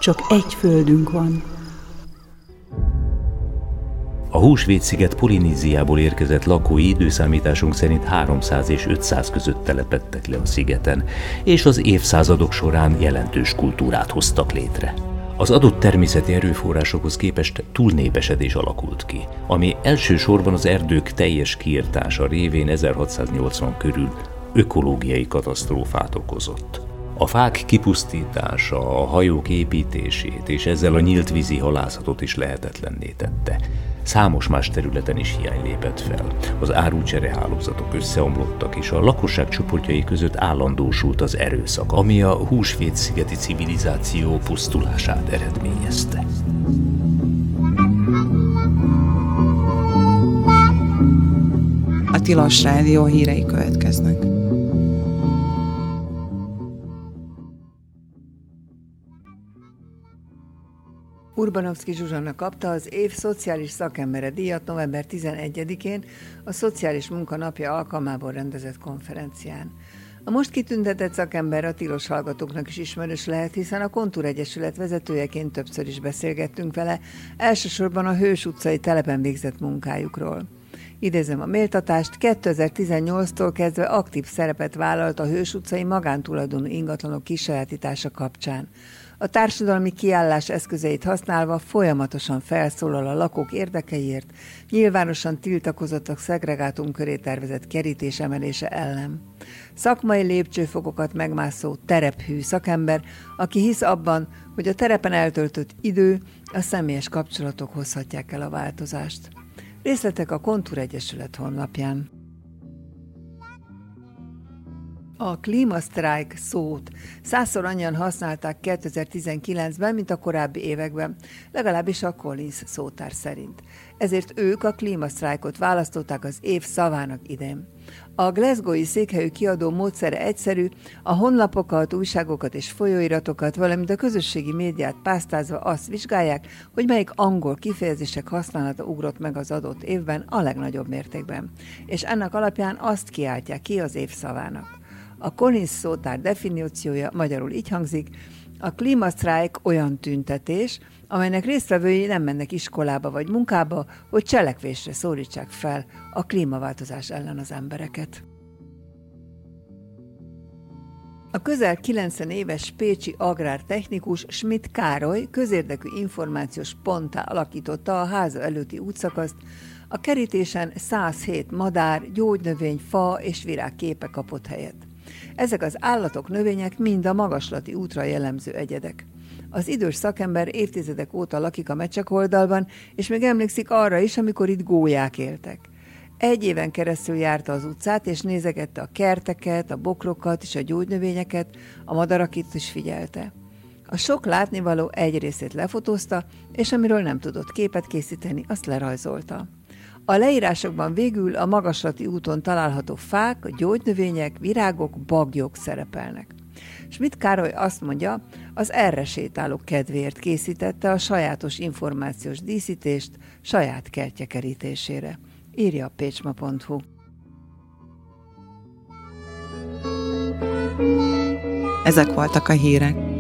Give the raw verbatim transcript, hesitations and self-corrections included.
csak egy földünk van. A Húsvét-sziget Polinéziából érkezett lakói időszámításunk szerint háromszáz és ötszáz között telepedtek le a szigeten, és az évszázadok során jelentős kultúrát hoztak létre. Az adott természeti erőforrásokhoz képest túlnépesedés alakult ki, ami elsősorban az erdők teljes kiirtása révén ezerhatszáznyolcvan körül ökológiai katasztrófát okozott. A fák kipusztítása, a hajók építését és ezzel a nyílt vízi halászatot is lehetetlenné tette. Számos más területen is hiány lépett fel. Az árucserehálózatok összeomlottak, és a lakosság csoportjai között állandósult az erőszak, ami a Húsvét-szigeti civilizáció pusztulását eredményezte. A Tilos Rádió hírei következnek. Urbanovszky Zsuzsanna kapta az év szociális szakembere díjat november tizenegyedikén a Szociális Munka Napja alkalmából rendezett konferencián. A most kitüntetett szakember a tilos hallgatóknak is ismerős lehet, hiszen a Kontúr Egyesület vezetőjeként többször is beszélgettünk vele, elsősorban a Hős utcai telepen végzett munkájukról. Idézem a méltatást, kétezer-tizennyolctól kezdve aktív szerepet vállalt a Hős utcai magántulajdonú ingatlanok kisajátítása kapcsán. A társadalmi kiállás eszközeit használva folyamatosan felszólal a lakók érdekeiért, nyilvánosan tiltakozott a szegregátum köré tervezett kerítés emelése ellen. Szakmai lépcsőfokokat megmászó terephű szakember, aki hisz abban, hogy a terepen eltöltött idő, a személyes kapcsolatok hozhatják el a változást. Részletek a Kontúr Egyesület honlapján. A klímasztrájk szót százszor annyian használták kétezer-tizenkilencben, mint a korábbi években, legalábbis a Collins szótár szerint. Ezért ők a klímasztrájkot választották az év szavának idén. A glasgowi székhelyű kiadó módszere egyszerű, a honlapokat, újságokat és folyóiratokat, valamint a közösségi médiát pásztázva azt vizsgálják, hogy melyik angol kifejezések használata ugrott meg az adott évben a legnagyobb mértékben. És ennek alapján azt kiáltják ki az év szavának. A Collins szótár definíciója magyarul így hangzik: a klímasztrájk olyan tüntetés, amelynek résztvevői nem mennek iskolába vagy munkába, hogy cselekvésre szólítsák fel a klímaváltozás ellen az embereket. A közel kilencven éves pécsi agrártechnikus Schmidt Károly közérdekű információs ponttá alakította a háza előtti útszakaszt, a kerítésen száz hét madár, gyógynövény, fa és virágképe kapott helyet. Ezek az állatok, növények mind a magaslati útra jellemző egyedek. Az idős szakember évtizedek óta lakik a Mecsekoldalban, és még emlékszik arra is, amikor itt gólyák éltek. Egy éven keresztül járta az utcát, és nézegette a kerteket, a bokrokat és a gyógynövényeket, a madarakit is figyelte. A sok látnivaló egy részét lefotózta, és amiről nem tudott képet készíteni, azt lerajzolta. A leírásokban végül a magaslati úton található fák, a gyógynövények, virágok, bagyok szerepelnek. Schmidt Károly azt mondja, az erre sétálók kedvéért készítette a sajátos információs díszítést saját kertje kerítésére. Írja a pécsma pont hu. Ezek voltak a hírek.